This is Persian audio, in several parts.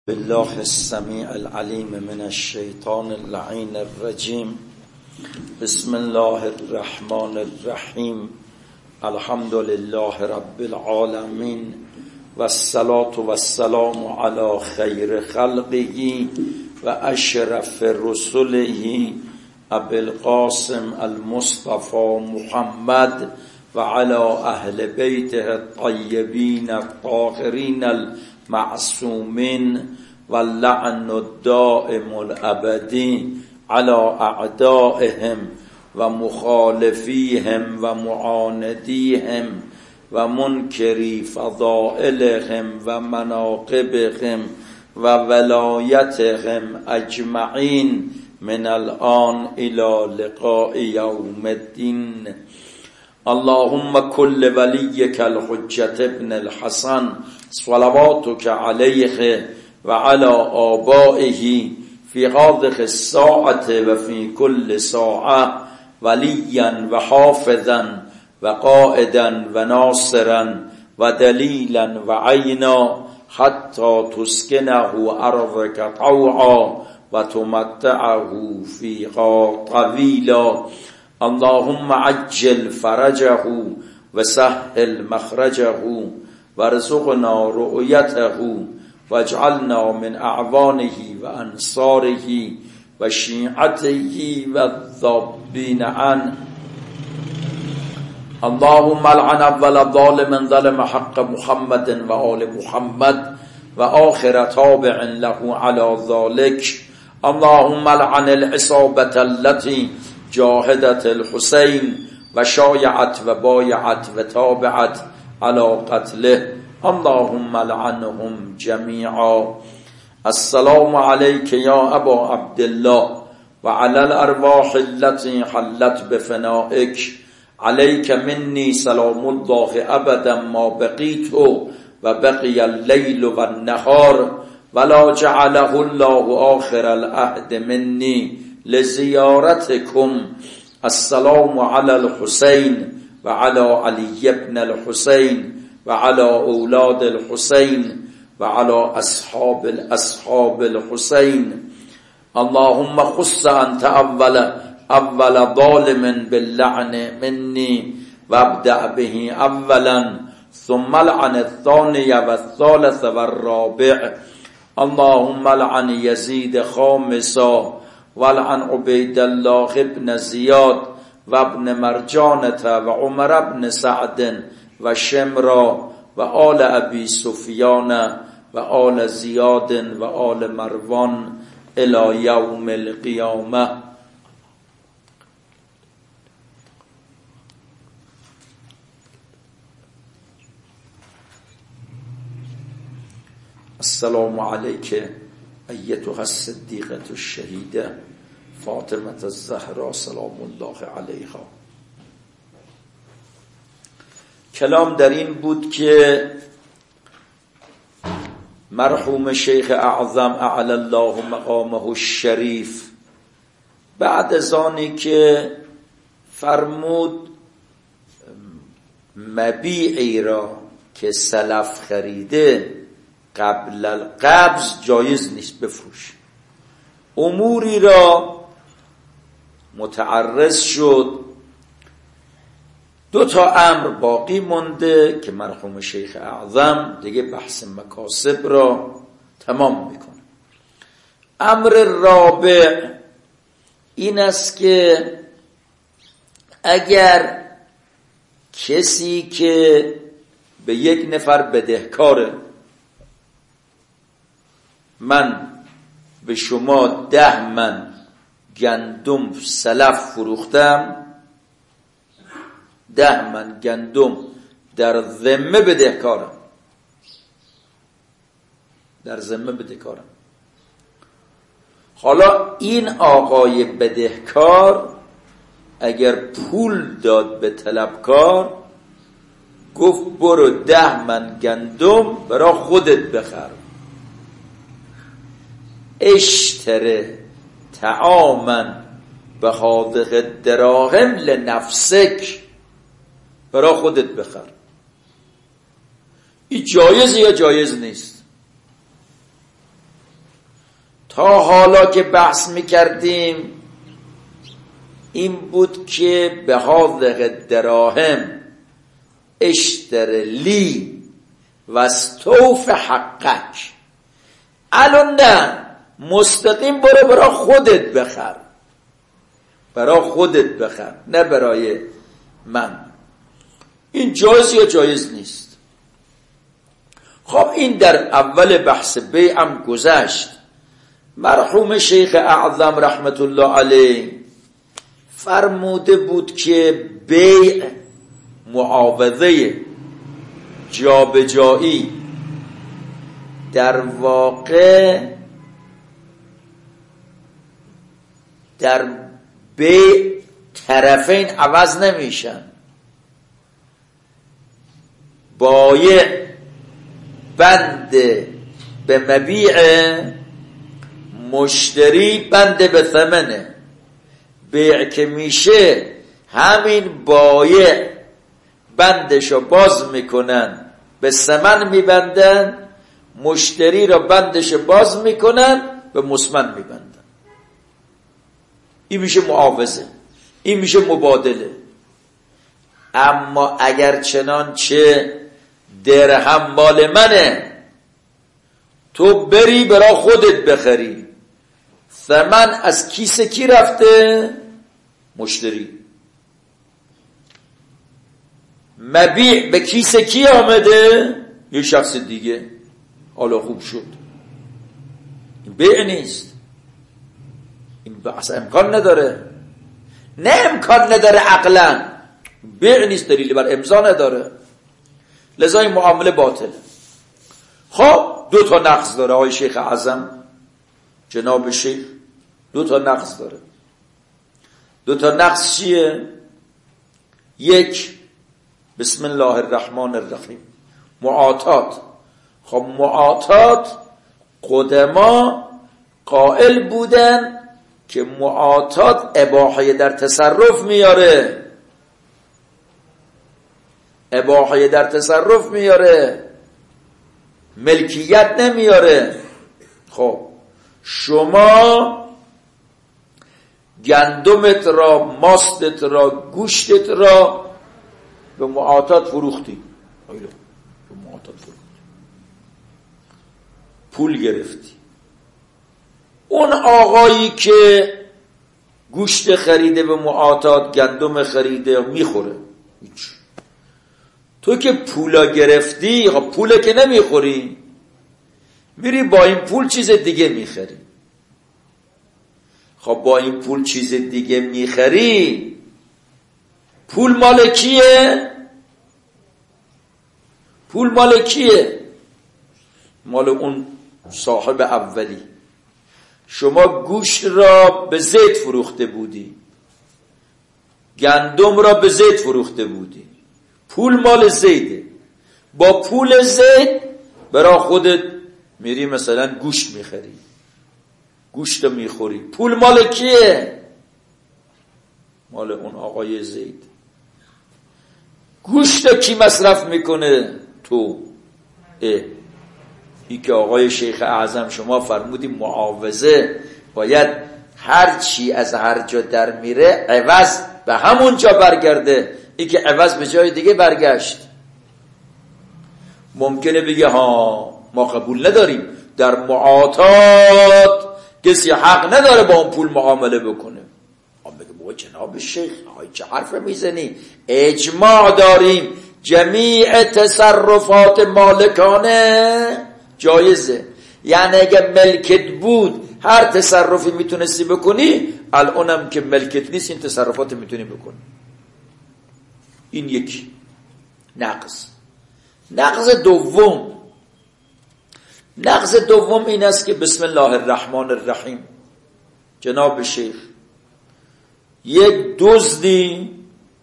بالله السميع العليم من الشيطان اللعين الرجيم. بسم الله الرحمن الرحيم. الحمد لله رب العالمين والصلاة والسلام على خير خلقه وأشرف رسله أبي القاسم المصطفى محمد وعلى أهل بيته الطيبين الطاهرين المعصومين واللعن الدائم الأبدي على أعدائهم ومخالفيهم ومعانديهم ومنكري فضائلهم ومناقبهم وولايتهم أجمعين من الآن إلى لقاء يوم الدين. اللهم كل وليك الحجة ابن الحسن صلواتك عليه وعلى آبائه في هذه الساعة وفي كل ساعة وليا وحافظا وقائدا وناصرا ودليلا وعينا حتى تسكنه أرضك طوعا وتمتعه فيها طويلا. اللهم عجل فرجه وسهل مخرجه وارزقنا رؤيته واجعلنا من أعوانه وأنصاره وشيعته والذابين عنه. اللهم لعن أول ظالم ظلم حق محمد وآل محمد وآخر تابع له على ذلك. اللهم لعن العصابة التي جاهدت الحسين وشايعت وبايعت وتابعت على قتله. اللهم لعنهم جميعا. السلام عليك يا أبا عبد الله وعلى الأرواح التي حلت بفنائك. عليك مني سلام الله أبدا ما بقيت وبقي الليل والنهار ولا جعله الله آخر العهد مني لزيارتكم. السلام على الحسين وعلى علي بن الحسين وعلى أولاد الحسين وعلى أصحاب الحسين. اللهم خص أنت أول ظالم باللعن مني وابدأ به أولا ثم لعن الثاني والثالث والرابع. اللهم لعن يزيد خامسا ولعن عبيد الله بن زياد وابن مرجانة وعمر بن سعد وشمرا وآل أبي سفيان وآل زياد وآل مروان إلى يوم القيامة. السلام عليك أيتها الصديقة الشهيدة فاطمة الزهراء سلام الله عليها. کلام در این بود که مرحوم شیخ اعظم اعلی الله مقامه الشریف بعد از آنی که فرمود مبیعی را که سلف خریده قبل القبض جایز نیست بفروش. اموری را متعرض شد. دو تا امر باقی مونده که مرحوم شیخ اعظم دیگه بحث مکاسب را تمام میکنه. امر رابع این است که اگر کسی که به یک نفر بدهکاره، من به شما 10 من گندم سلف فروختم، 10 من گندم در ذمه بدهکارم، حالا این آقای بدهکار اگر پول داد به طلبکار گفت برو 10 من گندم برای خودت بخر، اشتره طعاما بهذه الدراهم لنفسک، برای خودت بخر. این جایز یا جایز نیست؟ تا حالا که بحث میکردیم این بود که به هذه دراهم اشتر لی و استوف حقک. الان نه، مستقیم برو برای خودت بخر، برای خودت بخر، نه برای من. این جایز یا جایز نیست؟ خب این در اول بحث بیعم گذشت. مرحوم شیخ اعظم رحمت الله علیه فرموده بود که بیع معاوضه جابجایی در واقع در بیع طرفین عوض نمیشن. بایع بند به مبیع، مشتری بند به ثمنه. بیع که میشه همین بایع بندشو باز میکنن به ثمن میبندن، مشتری را بندشو باز میکنن به مسمن میبندن. این میشه معاوضه، این میشه مبادله. اما اگر چنانچه درهم مال منه، تو بری برای خودت بخری، ثمن از کیسه کی رفته؟ مشتری. مبیع به کیسه کی آمده؟ یه شخص دیگه. حالا خوب شد، این بیع نیست، این اصلا امکان نداره. نه امکان نداره عقلا، بیع نیست، دلیلی بر امضا نداره، لذا این معامله باطل. خب دو تا نقص داره آقای شیخ اعظم جناب شیخ، دو تا نقص داره. دو تا نقص چیه؟ یک، بسم الله الرحمن الرحیم، معاطات. خب معاطات قدما قائل بودن که معاطات اباحه در تصرف میاره، اباحه در تصرف میاره، ملکیت نمیاره. خب شما گندمت را، ماستت را، گوشتت را به معاطات فروختی، به معاطات فروختی، پول گرفتی. اون آقایی که گوشت خریده به معاطات، گندم خریده میخوره، هیچ. تو که پولا گرفتی، خب پوله که نمیخوری، میری با این پول چیز دیگه میخری. خب با این پول چیز دیگه میخری، پول مال کیه؟ پول مال کیه؟ مال اون صاحب اولی. شما گوشت را به زیت فروخته بودی، گندم را به زیت فروخته بودی، پول مال زیده. با پول زید برای خودت میری مثلا گوشت میخری، گوشت میخوری، پول مال کیه؟ مال اون آقای زید. گوشت کی مصرف میکنه؟ تو. این که آقای شیخ اعظم شما فرمودی معاوضه باید هر چی از هر جا در میره عوض به همون جا برگرده. این که عوض به جای دیگه برگشت. ممکنه بگه ها ما قبول نداریم، در معاطات کسی حق نداره با اون پول معامله بکنه. بگه بابا جناب شیخ چه حرف میزنی؟ اجماع داریم جمیع تصرفات مالکانه جایزه. یعنی اگه ملکت بود هر تصرفی میتونستی بکنی، الانم که ملکت نیست این تصرفات میتونی بکنی. این یکی نقص. نقص دوم این است که بسم الله الرحمن الرحیم جناب شیخ یک دزدی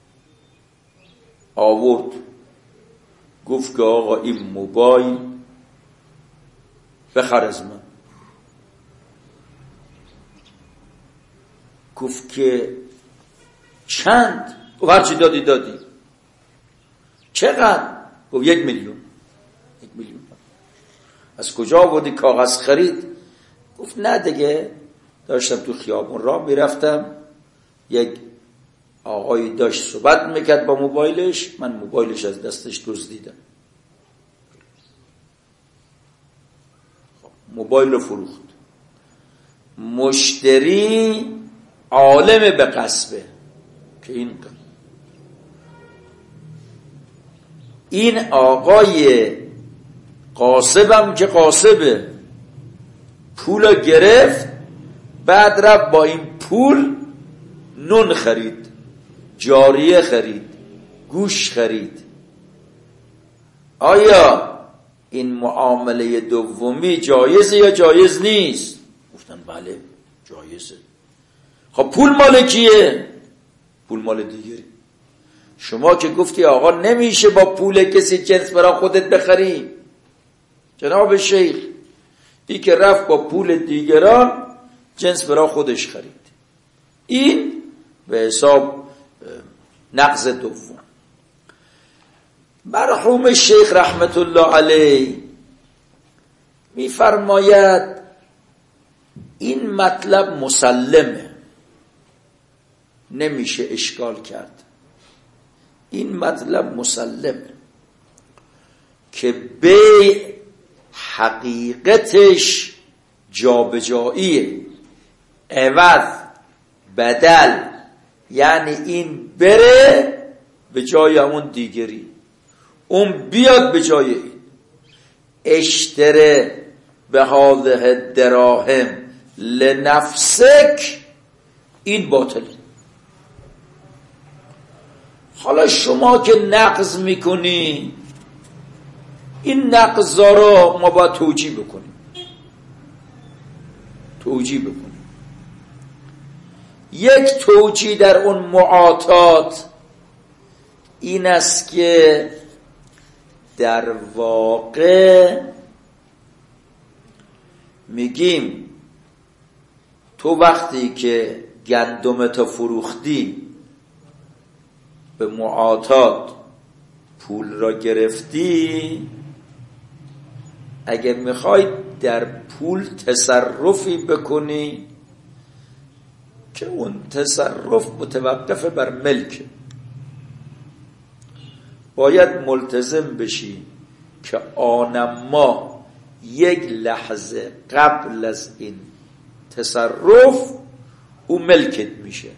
آورد گفت که آقا این موبایل بخر از من. گفت که چند؟ گفت هرچی دادی. چقدر؟ گفت 1,000,000. 1,000,000. از کجا آوردی؟ کاغذ خرید. گفت نه دیگه، داشتم تو خیابون راه میرفتم، یک آقایی داشت صحبت میکرد با موبایلش، من موبایلش از دستش دزدیدم، موبایل رو فروخت. مشتری عالم به قصبه که این آقای قاسبم که قاسبه پول گرفت، بعد رفت با این پول نون خرید، جاریه خرید، گوش خرید. آیا این معامله دومی جایزه یا جایز نیست؟ گفتن بله جایزه. خب پول مال کیه؟ پول مال دیگری. شما که گفتی آقا نمیشه با پول کسی جنس برای خودت بخری، جناب شیخ این که رفت با پول دیگران جنس برای خودش خرید، این به حساب نقض دوم. مرحوم شیخ رحمت الله علیه میفرماید این مطلب مسلمه، نمیشه اشکال کرد. این مطلب مسلمه که بیع حقیقتش جابجاییه، عوض بدل، یعنی این بره به جای همون دیگری، اون بیاد به جای این. اشتره به هذه دراهم لنفسک، این باطله. حالا شما که نقض میکنی، این نقضا رو ما باید توجیه بکنیم. یک توجیه در اون معاطات این است که در واقع میگیم تو وقتی که گندمتو فروختی به معاطات پول را گرفتی، اگر میخوای در پول تصرفی بکنی که اون تصرف متوقف بر ملک، باید ملتزم بشی که آنما یک لحظه قبل از این تصرف او ملکت میشه.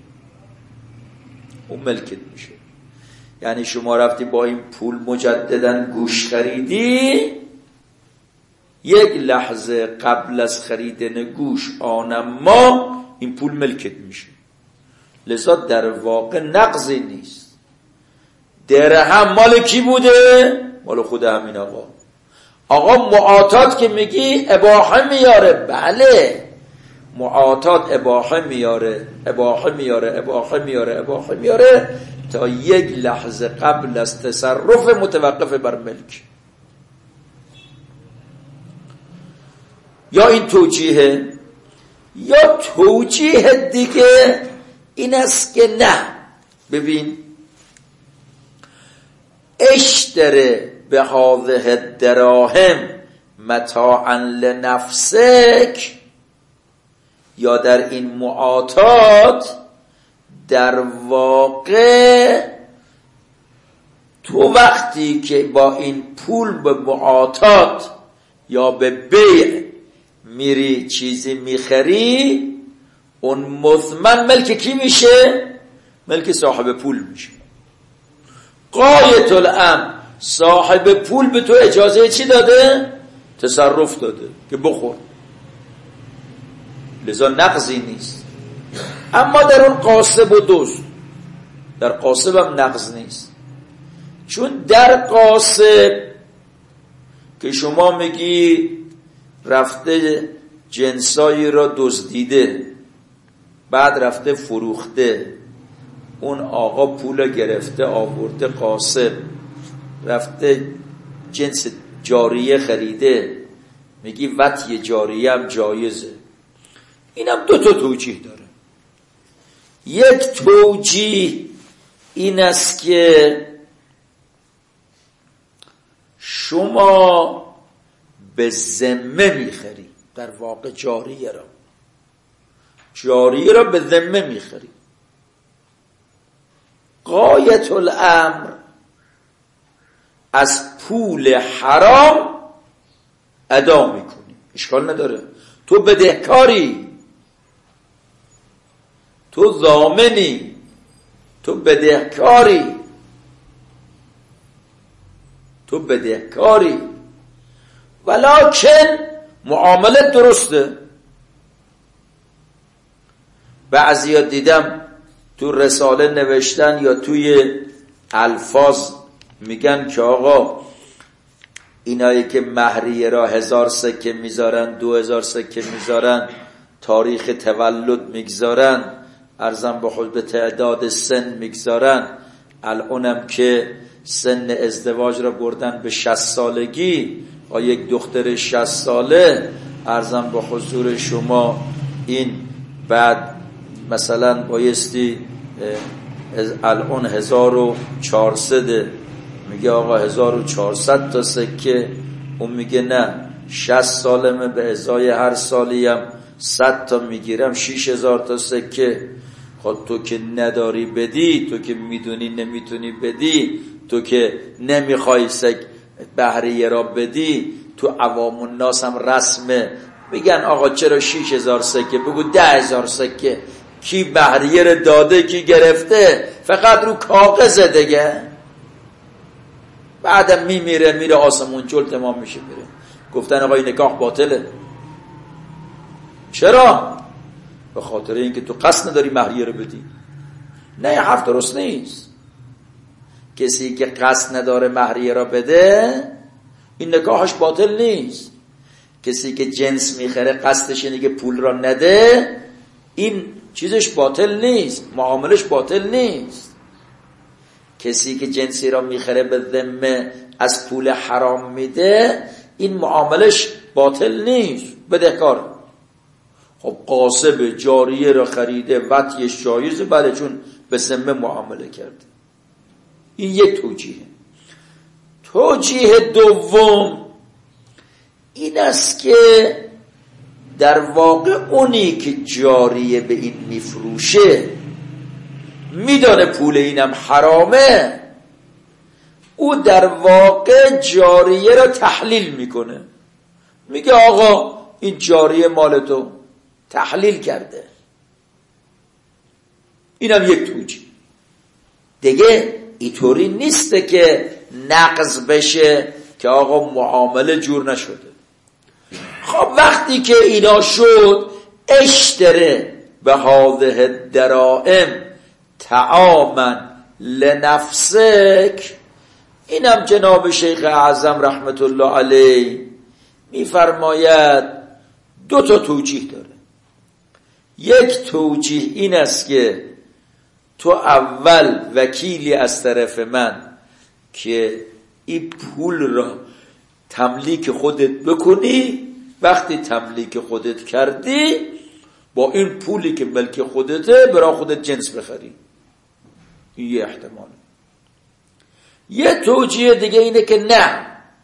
یعنی شما رفتی با این پول مجددا گوش خریدی، یک لحظه قبل از خریدن گوش آنما این پول ملکت میشه. لذا در واقع نقضی نیست. درهم مال کی بوده؟ مال خود همین آقا معاطات که میگی اباحه میاره، بله معاطات اباحه میاره تا یک لحظه قبل از تصرف متوقف بر ملک. یا این توجیه، یا توجیه دیگه این است که نه، ببین اشتره به هذه دراهم متاعا لنفسک، یا در این معاطات در واقع تو وقتی که با این پول به معاطات یا به بیع میری چیزی میخری، اون مضمن ملک کی میشه؟ ملک صاحب پول میشه. غایت الامر صاحب پول به تو اجازه چی داده؟ تصرف داده که بخور، لذا نقضی نیست. اما در اون قاسب و دزد، در قاسب هم نقض نیست، چون در قاسب که شما میگی رفته جنسایی را دزدیده، بعد رفته فروخته، اون آقا پول گرفته آورده قاسب، رفته جنس جاریه خریده، میگی وطی جاریه هم جایزه. اینم دو تا توجیه داره. یک توجیه این است که شما به ذمه میخری، در واقع جاریه را به ذمه میخری. غایت الامر از پول حرام ادا میکنی، اشکال نداره. تو بدهکاری، تو ضامنی، تو بدهکاری، ولکن معاملت درسته. بعضیا دیدم تو رساله نوشتن یا توی الفاظ میگن که آقا اینایی که مهریه را 1000 سکه میذارن، 2000 سکه میذارن، تاریخ تولد میگذارن، ارزم به خود به تعداد سن میگذارن، الانم که سن ازدواج را بردن به 60 سالگی با یک دختر 60 ساله، ارزم به حضور شما این بعد مثلا بایستی الان 1400 میگه آقا 1400 تا سکه، اون میگه نه 60 سالمه، به ازای هر سالیم 100 تا میگیرم، 6000 تا سکه. خب تو که نداری بدی، تو که میدونی نمیتونی بدی، تو که نمیخوای بهریه را بدی، تو عوام الناس هم رسمه میگن آقا چرا 6000 سکه، بگو 10000 سکه. کی بهریه را داده، کی گرفته؟ فقط رو کاغذه دیگه. بعدم میره آسمون جل تمام میشه میره. گفتن آقا این نکاح باطله. چرا؟ به خاطر اینکه تو قصد نداری مهریه رو بدی. نه، حرف درست نیست. کسی که قصد نداره مهریه را بده این نکاحش باطل نیست. کسی که جنس میخره قصدش اینه که پول را نده، این چیزش باطل نیست، معاملش باطل نیست. کسی که جنسی را میخره به ذمه از پول حرام میده، این معاملش باطل نیست، بدهکار. خب قاصب جاریه را خریده، وطیش جایزه، بله، چون به ذمه معامله کرده. این یک توجیه. توجیه دوم این است که در واقع اونی که جاریه به این میفروشه میدانه پول اینم حرامه، او در واقع جاریه را تحلیل میکنه، میگه آقا این جاریه مال تو، تحلیل کرده. اینم یک توجیه دیگه. اینطوری نیسته که نقض بشه که آقا معامله جور نشده. خب وقتی که اینا شد، اشتره به هذه الدراهم طعاما لنفسک، اینم جناب شیخ اعظم رحمت الله علیه میفرماید دو تا توجیه داره. یک توجیه این است که تو اول وکیلی از طرف من که این پول را تملیک خودت بکنی، وقتی تملیک خودت کردی با این پولی که ملک خودته برای خودت جنس بخری. این یه احتمال. یه توجیه دیگه اینه که نه،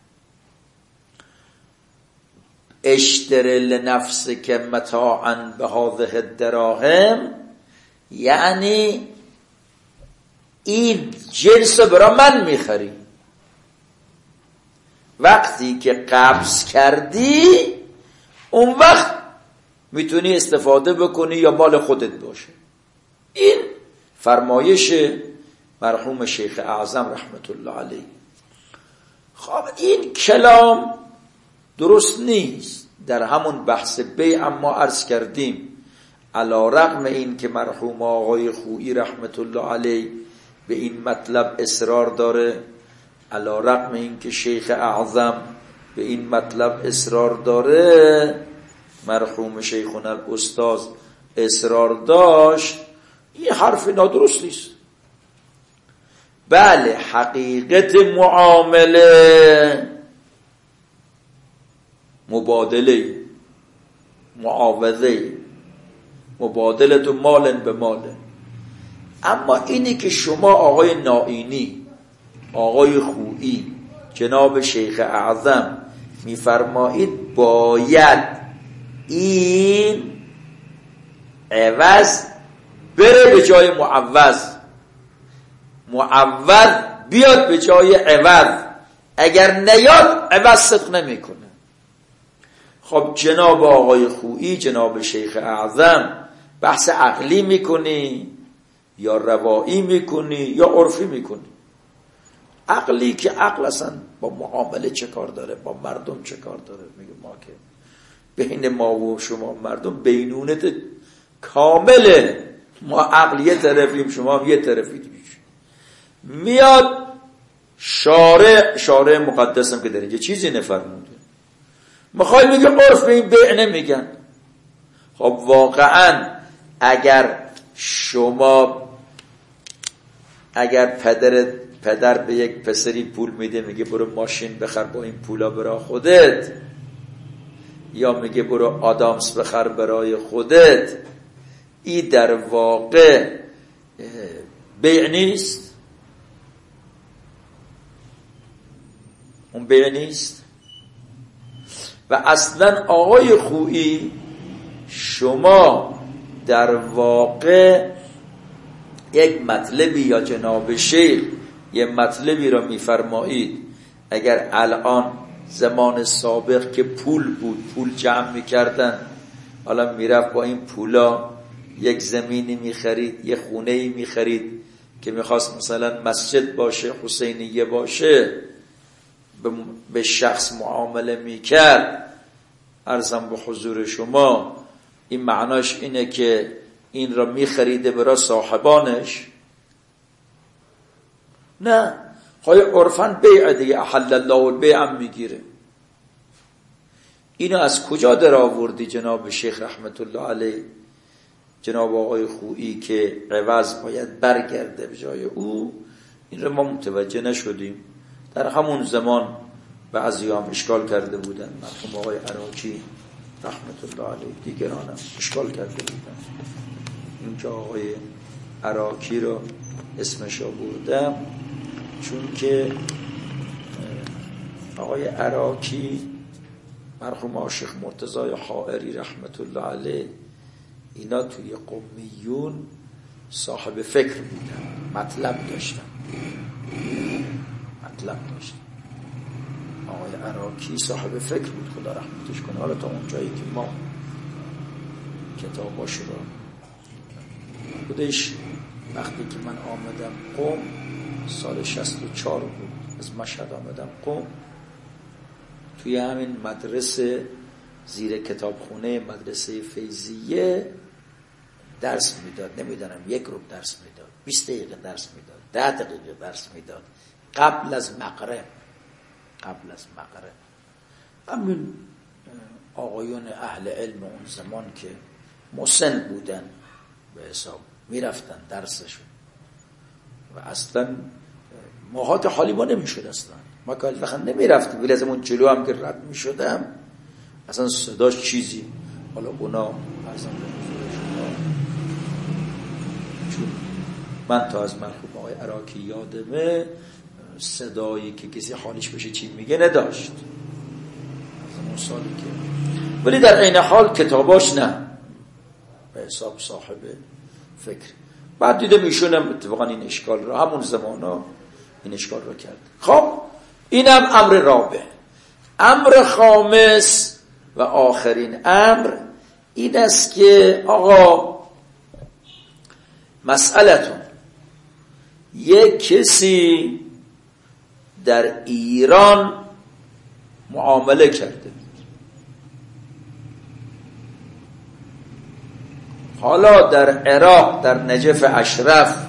اشتر لنفسک متاعا به هذه الدراهم، یعنی این جنس برای من میخری. وقتی که قبض کردی اون وقت میتونی استفاده بکنی یا مال خودت باشه. این فرمایش مرحوم شیخ اعظم رحمت الله علیه. خب این کلام درست نیست. در همون بحث بیع ما عرض کردیم علی رغم این که مرحوم آقای خویی رحمت الله علیه به این مطلب اصرار داره، علی رغم این که شیخ اعظم به این مطلب اصرار داره، مرحوم شیخنا الاستاذ اصرار داشت، این حرف نادرست نیست. بله، حقیقت معامله مبادله، معاوضه، مبادله مال به مال. اما اینی که شما آقای نائینی، آقای خویی، جناب شیخ اعظم میفرمایید باید این عوض بره به جای معوض، معوض بیاد به جای عوض. اگر نیاد عوض صدق نمیکنه. خب جناب آقای خویی، جناب شیخ اعظم، بحث عقلی میکنی یا روایی میکنی یا عرفی میکنی؟ عقلی که عقل اصلا با معامله چه کار داره، با مردم چه کار داره؟ میگه ما که بین ما و شما مردم بینونت کامله، ما عقل یه طرفیم شما هم یه طرفید. میاد شارع مقدسم که در اینجا چیزی نفرموده، میخوای میگه عرف به این بیع نمیگن. خب واقعا اگر پدر به یک پسری پول میده، میگه برو ماشین بخر با این پولا برای خودت، یا میگه برو آدامس بخر برای خودت، این در واقع بیع نیست؟ اون بیع نیست. و اصلا آقای خویی شما در واقع یک مطلبی یا جناب شیخ یه مطلبی را میفرمایید، اگر الان زمان سابق که پول بود، پول جمع میکردن، حالا میرفت با این پولا یک زمینی میخرید، یه خونه‌ای میخرید که میخواست مثلا مسجد باشه، حسینیه باشه، به شخص معامله میکرد. عرضم به حضور شما این معناش اینه که این را میخریده برای صاحبانش؟ نه، خواهی عرفاً بیع دیگه، احل الله البیع هم میگیره. اینو از کجا در آوردی جناب شیخ رحمت الله علیه، جناب آقای خویی که عوض باید برگرده به جای او؟ این رو ما متوجه نشدیم. در همون زمان بعضی هم اشکال کرده بودن، مرحوم آقای عراقی رحمت الله علیه، دیگران هم اشکال کرده بودن. این که آقای عراقی رو اسمش آوردم چون که آقای عراقی مرحوم عاشق مرتضی حائری رحمت الله علیه، اینا توی قمیون صاحب فکر بودن، مطلب داشتن. آقای عراقی صاحب فکر بود، خدا رحمتش کنه. حالا تا اون جایی که ما کتاباش رو خودش، وقتی که من آمدم قم سال 64 بود، از مشهد آمدم قم، توی همین مدرسه زیر کتابخونه مدرسه فیضیه درس میداد. نمیدونم یک روب درس میداد، 20 دقیقه درس میداد، 10 دقیقه درس میداد، قبل از مغرب. همین آقایون اهل علم اون زمان که مسن بودن به حساب میرفتن درسشون و اصلا ماهات حالی ما نمیشد. اصلا ما که وقت نمیرفتیم، ولی از اون جلو هم که رد میشدم اصلا صداش چیزی، حالا اونا اصلا چون من تا از مرحوم آقای عراقی یادمه صدایی که کسی حالش بشه چی میگه نداشت از اون سالی که، ولی در این حال کتاباش نه، به حساب صاحب فکر. بعد دیدم ایشونم اتفاقا این اشکال را همون زمانا این اشکال را کرد. خب اینم امر رابع. امر خامس و آخرین امر این است که آقا مسئلتون، یک کسی در ایران معامله کرده، حالا در عراق در نجف اشرف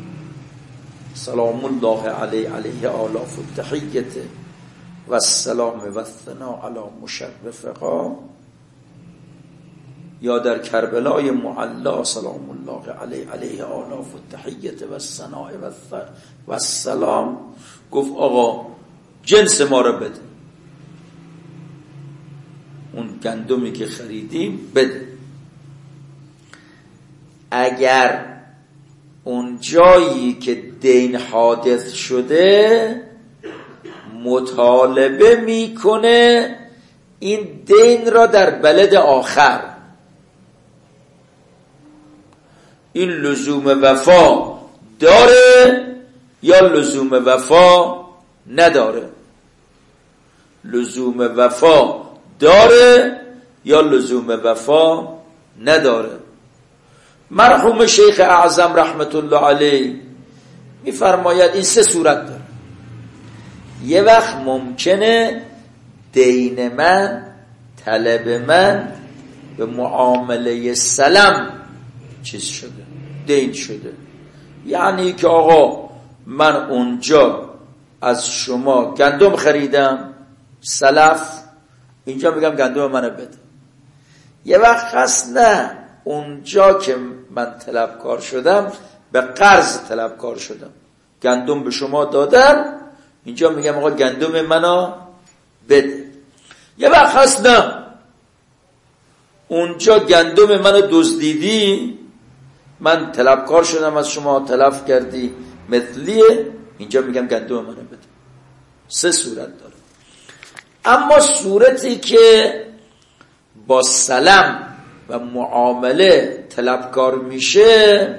سلام الله علیه آلاف التحیت و السلام و الثناء علی مشرفقا، یا در کربلای معلا سلام الله علیه آلاف التحیت و الثناء و السلام، گفت آقا جنس ما رو بده، اون گندمی که خریدیم بده. اگر اون جایی که دین حادث شده مطالبه میکنه این دین را در بلد آخر، این لزوم وفا داره یا لزوم وفا نداره؟ لزوم وفا داره یا لزوم وفا نداره؟ مرحوم شیخ اعظم رحمت الله علیه میفرماید این سه صورت داره. یه وقت ممکنه دین من، طلب من به معامله سلم چیز شده، دین شده. یعنی که آقا من اونجا از شما گندم خریدم سلف، اینجا میگم گندم منو بده. یه وقت هست نه، اونجا که من طلبکار شدم به قرض طلبکار شدم، گندم به شما دادم، اینجا میگم آقا گندم منو بده. یه وقت هست نه، اونجا گندم منو دزدیدی، من طلبکار شدم از شما، طلب کردی مثلیه، اینجا میگم گندم منو بده. سه صورت داره. اما صورتی که با سلم و معامله طلبکار میشه،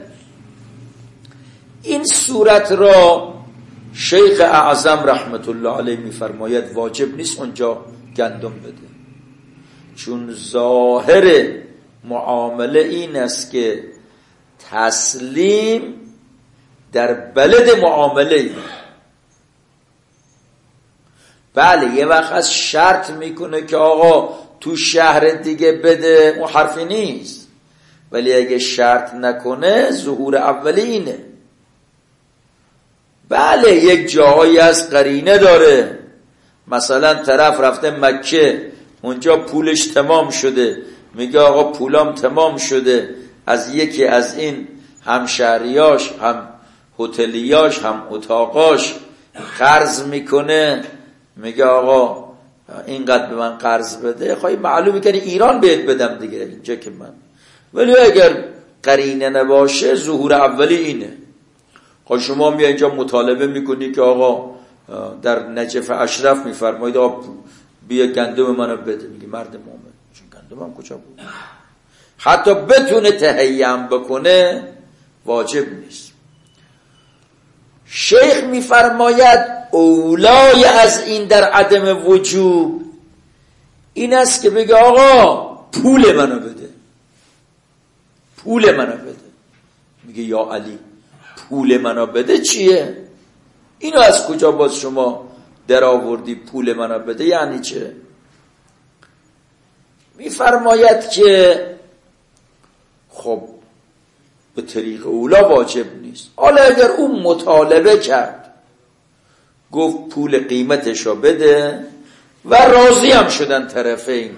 این صورت را شیخ اعظم رحمت الله علیه میفرماید واجب نیست اونجا گندم بده، چون ظاهر معامله این است که تسلیم در بلد معامله. بله یه وقت از شرط میکنه که آقا تو شهر دیگه بده، اون حرفی نیست، ولی اگه شرط نکنه ظهور اولی اینه. بله یک جاهایی از قرینه داره، مثلا طرف رفته مکه، اونجا پولش تمام شده، میگه آقا پولام تمام شده، از یکی از این همشهریاش، هم هتلیاش، هم اتاقاش قرض میکنه، میگه آقا اینقدر به من قرض بده. خواهی معلومه که ایران بهت بدم دیگه اینجا که من. ولی اگر قرینه نباشه ظهور اولی اینه. خواهی شما می اینجا مطالبه میکنی که آقا در نجف اشرف میفرمایید آقا بیا گندم منو بده، میگه مرد مومن چون گندمم کجا بود؟ حتی بتونه تهیهم بکنه واجب نیست. شیخ میفرماید اولای از این در عدم وجوب این است که بگه آقا پول منو بده، پول منو بده. میگه یا علی پول منو بده چیه؟ اینو از کجا باز شما در آوردی پول منو بده؟ یعنی چه؟ میفرماید که خب به طریق اولا واجب نیست. حالا اگر اون مطالبه کرد، گفت پول قیمتشو بده و راضی هم شدن طرفین،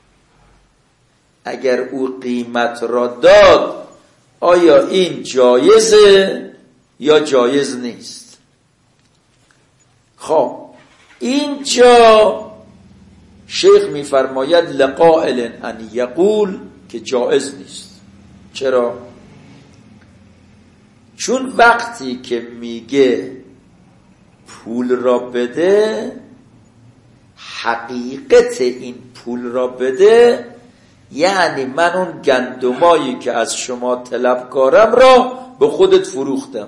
اگر او قیمت را داد آیا این جایزه یا جایز نیست؟ خب اینجا شیخ میفرماید لقائل ان یقول که جایز نیست. چرا؟ چون وقتی که میگه پول را بده، حقیقت این پول را بده یعنی من اون گندمایی که از شما طلبکارم را به خودت فروختم.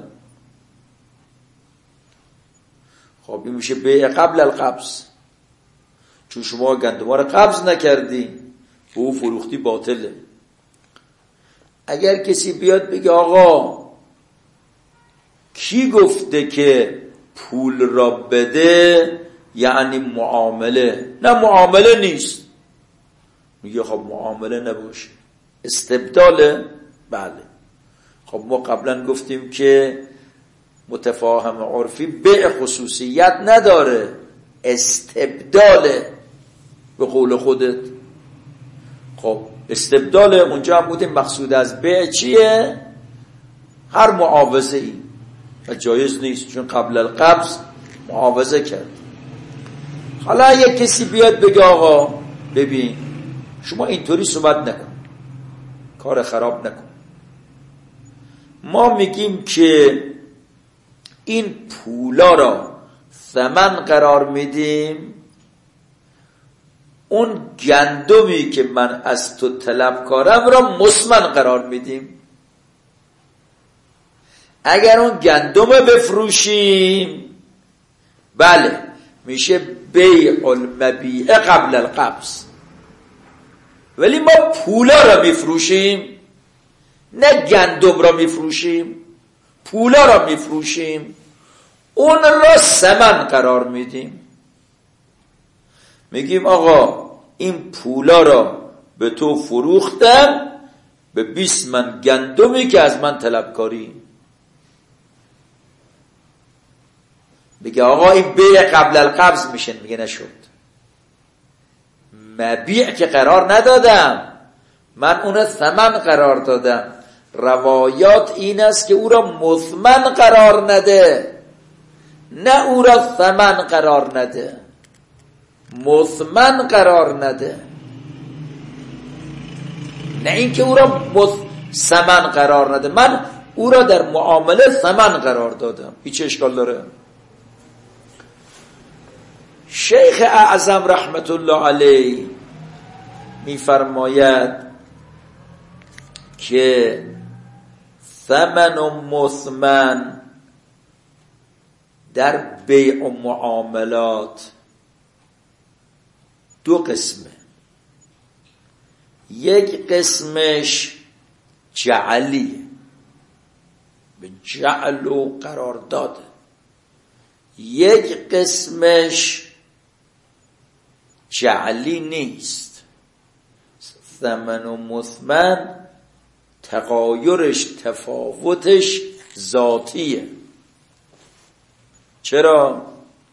خب این میشه بیع قبل القبض، چون شما گندما را قبض نکردی به او فروختی، باطله. اگر کسی بیاد بگه آقا کی گفته که پول را بده یعنی معامله؟ نه معامله نیست. میگه خب معامله نباشه، استبداله. بله خب ما قبلا گفتیم که متفاهم عرفی بیع خصوصیت نداره، استبداله به قول خودت. خب استبداله، اونجا هم بودیم مقصود از بیع چیه؟ هر معاوضه ای و جایز نیست چون قبل القبض معاوضه کرد. حالا یک کسی بیاد بگه آقا ببین شما اینطوری صحبت نکن، کار خراب نکن، ما میگیم که این پولا را ثمن قرار میدیم، اون گندمی که من از تو طلبکارم را مسمن قرار میدیم. اگر اون گندم بفروشیم بله میشه بیع المبیع قبل القبض، ولی ما پولا را میفروشیم، نه گندم را میفروشیم، پولا را میفروشیم، اون را ثمن قرار میدیم. میگیم آقا این پولا را به تو فروختم به 20 من گندمی که از من طلبکاری. میگه آقا این بیع قبل القبض میشه. میگه نشد، مبیع که قرار ندادم، من اون ثمن قرار دادم. روایات این است که او را مثمن قرار نده، نه او را ثمن قرار نده، مثمن قرار نده، نه اینکه او را ثمن قرار نده. من او را در معامله ثمن قرار دادم. هیچ اشکال داره؟ شیخ اعظم رحمت الله علیه میفرماید که ثمن و مثمن در بیع و معاملات دو قسمه. یک قسمش جعلیه، به جعل و قرار داده. یک قسمش جعلی نیست. ثمن و مثمن تغایرش، تفاوتش ذاتیه. چرا؟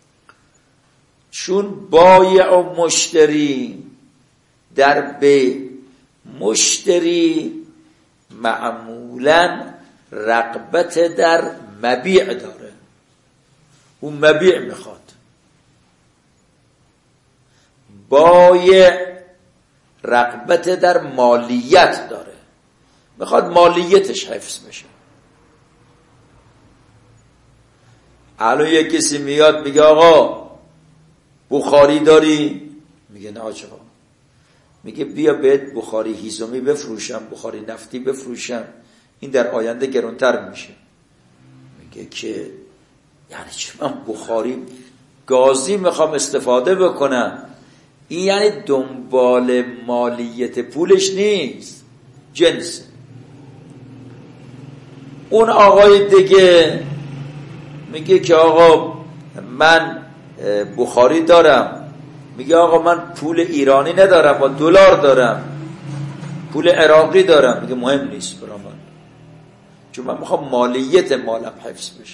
چون بایع و مشتری در بیع، مشتری معمولاً رغبت در مبیع داره، اون مبیع میخواد. بایع رغبت در مالیت داره، میخواد مالیتش حفظ بشه. الان یک کسی میاد میگه آقا بخاری داری؟ میگه نه آقا. میگه بیا بهت بخاری هیزمی بفروشم، بخاری نفتی بفروشم، این در آینده گرانتر میشه. میگه که یعنی چی؟ من بخاری گازی میخوام استفاده بکنم. این یعنی دنبال مالیت پولش نیست، جنس. اون آقای دیگه میگه که آقا من بخاری دارم. میگه آقا من پول ایرانی ندارم، با دلار دارم، پول عراقی دارم. میگه مهم نیست برای من، چون من میخوام مالیت مالم حفظ بشه.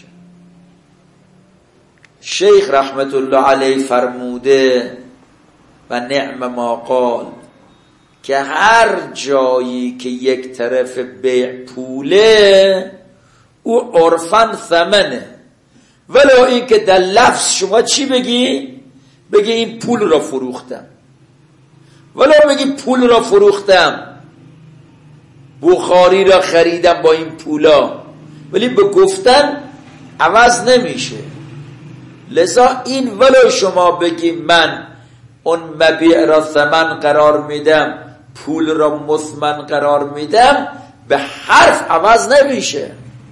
شیخ رحمت الله علیه فرموده و نعم ما قال که هر جایی که یک طرف بیع پوله او عرفاً ثمنه، ولو این که در لفظ شما چی بگی؟ بگی این پول را فروختم، ولو بگی پول را فروختم، بخاری را خریدم با این پولا، ولی به گفتن عوض نمیشه. لذا این ولو شما بگی من اون مبیع را ثمن قرار میدم، پول را مثمن قرار میدم، به حرف عوض نمیشه،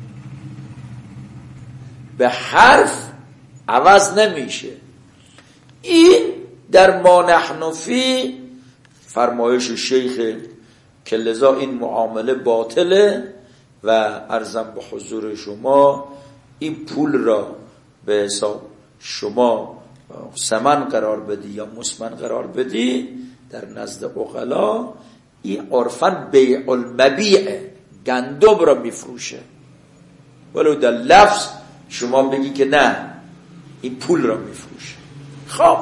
به حرف عوض نمیشه. این در ما نحن فی فرمایش شیخ که لذا این معامله باطله و عرضم به حضور شما این پول را به حساب شما ثمن قرار بدی یا مثمن قرار بدی، در نزد عقلا این عرفاً بیع المبیع، گندم را میفروشه، ولو در لفظ شما بگی که نه این پول را میفروشه. خب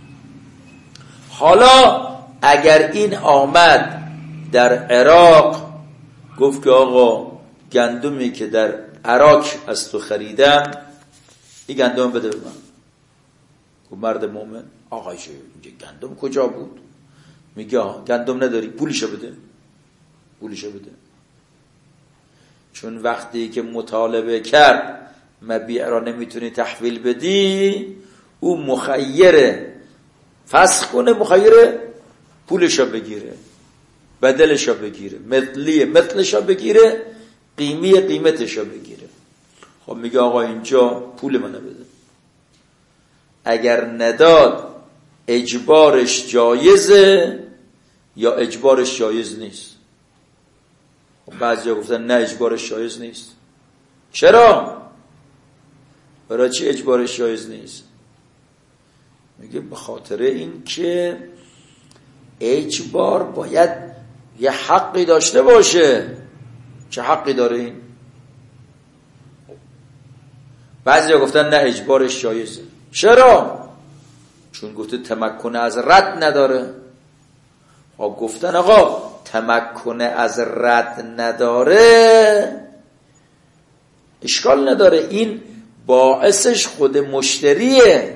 حالا اگر این آمد در عراق گفت که آقا گندمی که در عراق از تو خریدم این گندم بده به من. گفت مرد مومن آقای اینجا گندم کجا بود؟ میگه گندم نداری، پولشو بده، پولشو بده. چون وقتی که مطالبه کرد مبیع را نمیتونی تحویل بدی، او مخیره فسخ کنه، مخیره پولشو بگیره، بدلشو بگیره، مثلشو بگیره، قیمتشو بگیره. خب میگه آقا اینجا پول منو بده. اگر نداد اجبارش جایزه یا اجبارش جایز نیست؟ بعضی گفتن نه اجبارش جایز نیست. چرا؟ برای چی اجبارش جایز نیست؟ میگه به خاطر این که اجبار باید یه حقی داشته باشه. چه حقی داره این؟ بعضی گفتن نه اجبارش جایزه. چرا؟ چون گفته تمکن از رد نداره. خب گفتن آقا تمکن از رد نداره اشکال نداره، این باعثش خود مشتریه.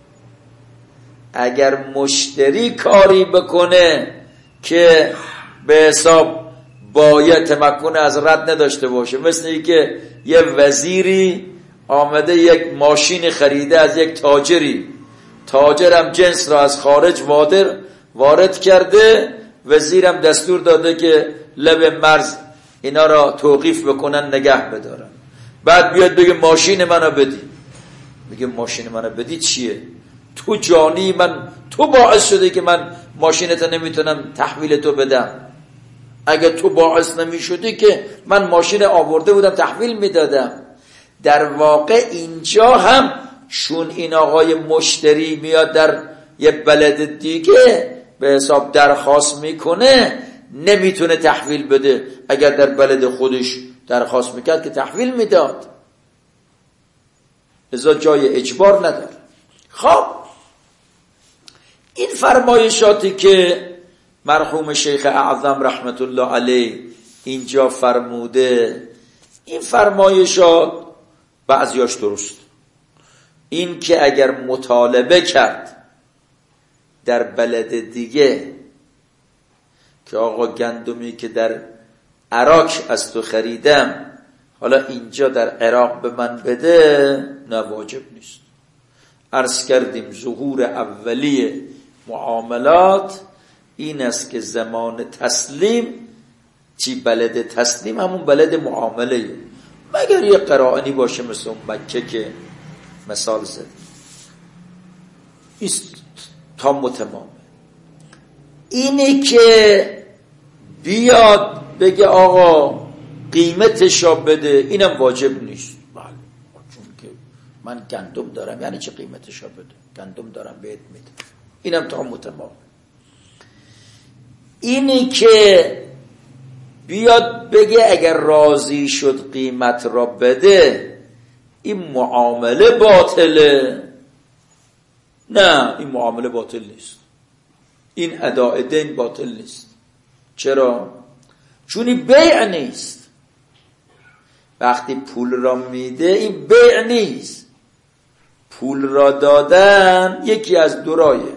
اگر مشتری کاری بکنه که به حساب باید تمکن از رد نداشته باشه، مثل این که یه وزیری آمده یک ماشین خریده از یک تاجرم جنس را از خارج وارد کرده، وزیرم دستور داده که لب مرز اینا را توقیف بکنن، نگه بدارن. بعد بیاد بگه ماشین منو بدی. میگه ماشین منو بدی چیه؟ تو جانی من، تو باعث شده که من ماشینت نمیتونم تحویل تو بدم. اگه تو باعث نمی شدی که من ماشین آورده بودم تحویل میدادم. در واقع اینجا هم چون این آقای مشتری میاد در یه بلد دیگه به حساب درخواست میکنه، نمیتونه تحویل بده. اگر در بلد خودش درخواست میکرد که تحویل میداد. لذا جای اجبار نداره. خب این فرمایشاتی که مرحوم شیخ اعظم رحمت الله علیه اینجا فرموده، این فرمایشات بعضیاش درست. این که اگر مطالبه کرد در بلد دیگه که آقا گندمی که در عراق از تو خریدم حالا اینجا در عراق به من بده، نه واجب نیست. عرض کردیم ظهور اولیه معاملات این است که زمان تسلیم چی بلد تسلیم همون بلد معامله، مگر یه قرائنی باشه مثل مکه که مثال زد. این تا متمامه. اینی که بیاد بگه آقا قیمتشو بده، اینم واجب نیست. بله چون که من گندم دارم، یعنی چه قیمتشو بده؟ گندم دارم بهت میده. اینم تا متمامه. اینی که بیاد بگه اگر راضی شد قیمت را بده، این معامله باطله. نه این معامله باطل نیست. این اداء دین باطل نیست. چرا؟ چون این بیع نیست. وقتی پول را میده این بیع نیست. پول را دادن یکی از دو راهه،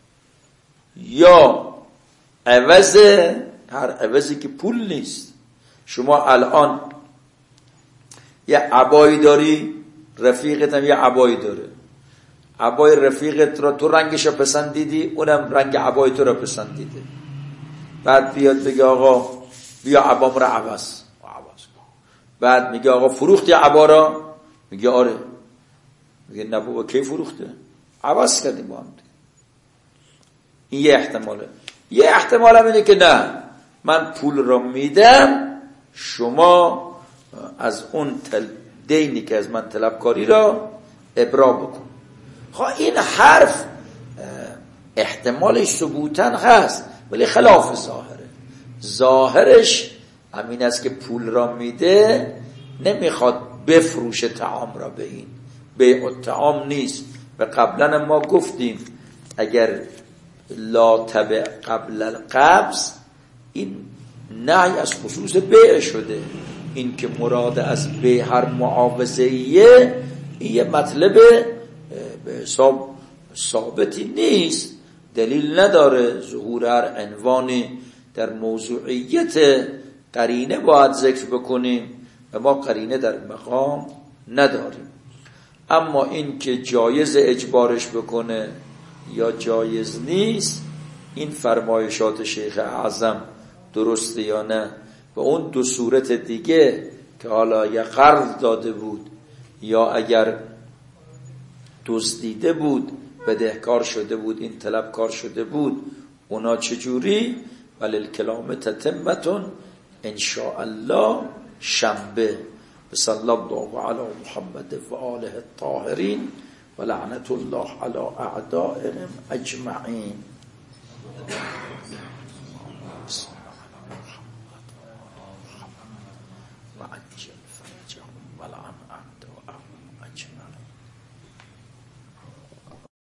یا عوضه، هر عوضی که پول نیست. شما الان یه عبایی داری، رفیقت هم یه عبایی داره. عبای رفیقت را تو رنگش رو پسندیدی، اونم رنگ عبای تو را پسندیده. بعد بیاد بگه آقا بیا عبام را عوض. بعد میگه آقا فروختی عبا را؟ میگه آره. میگه نه بابا کی فروخته؟ عوض کردیم با هم. این یه احتماله. یه احتمال هم اینه که نه من پول را میدم، شما از اون دینی که از من طلبکاری را ابرا بکن. خواه این حرف احتمالش ثبوتاً هست ولی خلاف ظاهره. ظاهرش همین است که پول را میده، نمیخواد بفروشه طعام را به این. بیع الطعام نیست. و قبلا ما گفتیم اگر لا تبع قبل القبض، این نهی از خصوص بیع شده. این که مراد از بیع هر معاوضه‌ایه، این یه مطلب به حساب ثابتی نیست، دلیل نداره. ظهور هر عنوانی در موضوعیت قرینه باید ذکر بکنیم و ما قرینه در مقام نداریم. اما این که جایز اجبارش بکنه یا جایز نیست، این فرمایشات شیخ اعظم درسته یا نه، و اون دو صورت دیگه که حالا یا قرض داده بود یا اگر دزدیده بود بدهکار شده بود این طلبکار شده بود، اونا چجوری؟ ولی الکلام تتمتون ان شاء الله شنبه. صلی الله علی محمد و آله الطاهرین و لعنت الله علی اعدائهم اجمعین.